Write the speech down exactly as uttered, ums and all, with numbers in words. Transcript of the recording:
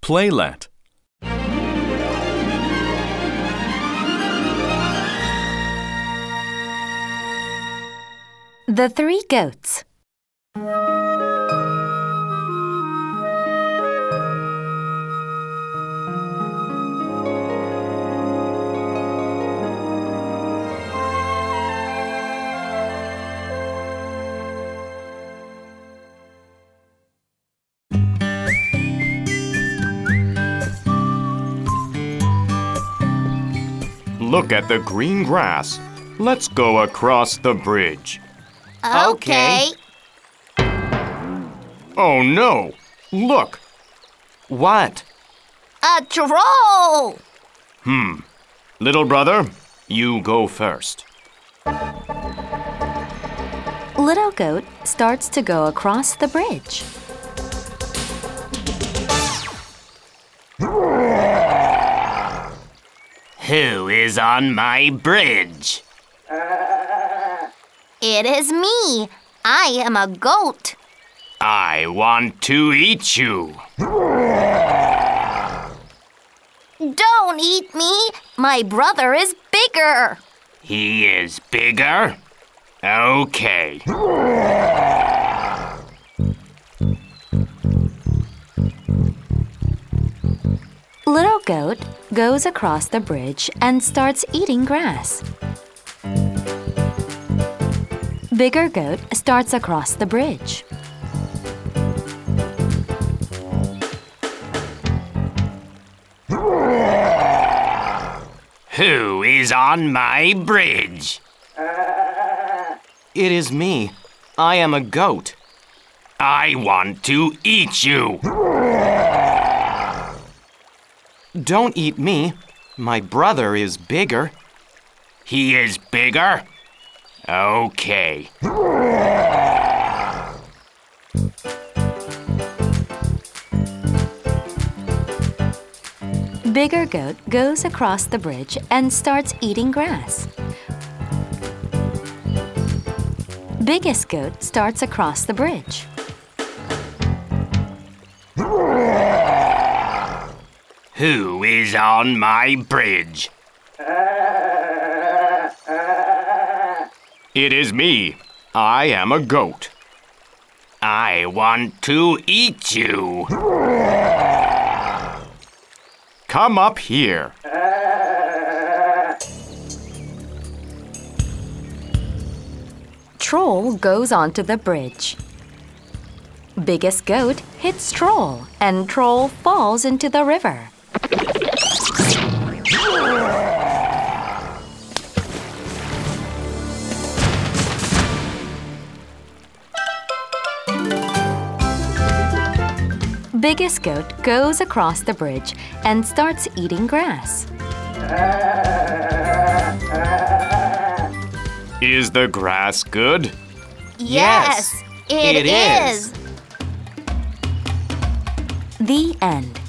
Playlet. The Three Goats. Look at the green grass. Let's go across the bridge. Okay. Oh no! Look! What? A troll! Hmm. Little brother, you go first. Little Goat starts to go across the bridge. Who is on my bridge? It is me. I am a goat. I want to eat you. Don't eat me. My brother is bigger. He is bigger? Okay. Little Goat goes across the bridge and starts eating grass. Bigger Goat starts across the bridge. Who is on my bridge? It is me. I am a goat. I want to eat you. Don't eat me. My brother is bigger. He is bigger? Okay. Bigger Goat goes across the bridge and starts eating grass. Biggest Goat starts across the bridge. Who is on my bridge? It is me. I am a goat. I want to eat you. Come up here. Troll goes onto the bridge. Biggest Goat hits Troll, and Troll falls into the river. Biggest Goat goes across the bridge and starts eating grass. Is the grass good? Yes, it, it is. is. The end.